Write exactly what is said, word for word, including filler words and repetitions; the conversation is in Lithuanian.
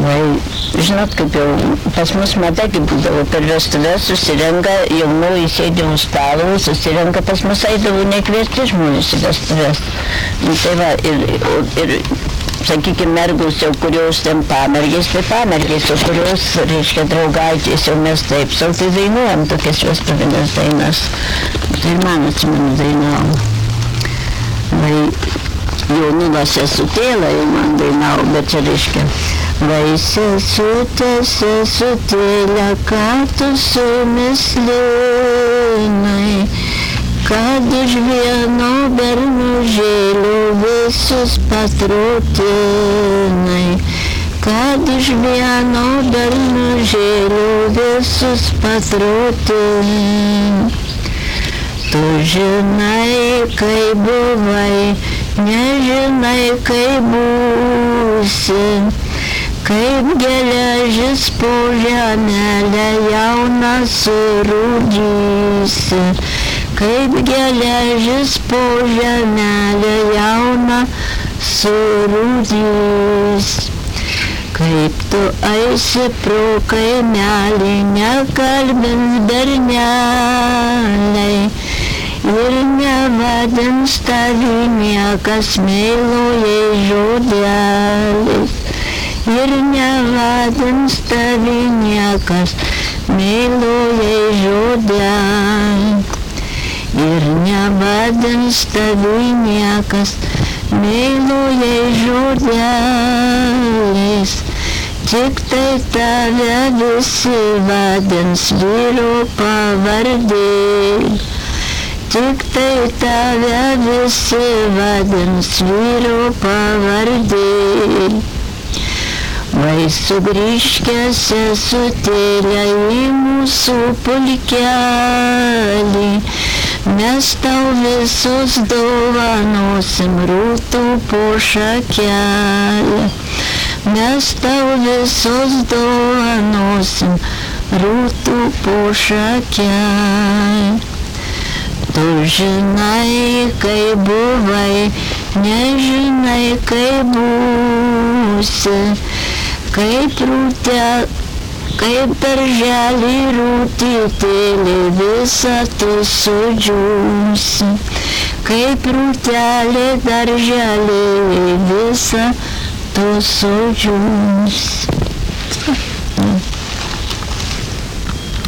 Vai, žinot, kaip jau pas mus matai, kaip būdavo per vestuves, susirenka jaunoji sėdė už stalo, susirenka pas mus eidavo nekviesti žmonės į vestuves. Nu, tai va, ir, ir, sakykime, mergus jau, kurios ten pamergės, tai pamergės, o kurios, reiškia, draugaitės, jau mes taip, sau tai dainuojam tokias vestuvinės dainas. Tai man atsimenu dainavom. Vai, jaunimo sesutėlą jau man dainavo, bet čia reiškia. Vai sesutė, sesutėlė, ką tu su mislinai, kad iš vieno bernužėlio visus patrutinai, kad iš vieno bernužėlio visus patrutinai. Tu žinai, kai buvai, nežinai, kai būsi, kaip geležis po žemelę jauna surūdysi, kaip geležis po žemelę jauna surūdysi. Kaip tu eisi pro kaimelį, nekalbins berneliai, ir nevadins tavi niekas meilojai žodeliais, ir nevadins tavi niekas meilojai žodeliais, ir nevadins tavi niekas meilojai žodeliais. Tik tai tave visi vadins vyro pavardė, tik tai tave visi vadins vyro pavardė. Vai sugrįžkė sesutėlė į mūsų pulkelį, mes tau visus dovanosim rūtų po šakelį. Mes tau visus dovanosim rūtų po šakelį. Tu žinai, kai buvai, nežinai, kai būsi, kaip rūtė, kaip darželį rūtytėlį visą tu sudžiūsi, kaip rūtelė darželį visą tu sudžiūsi.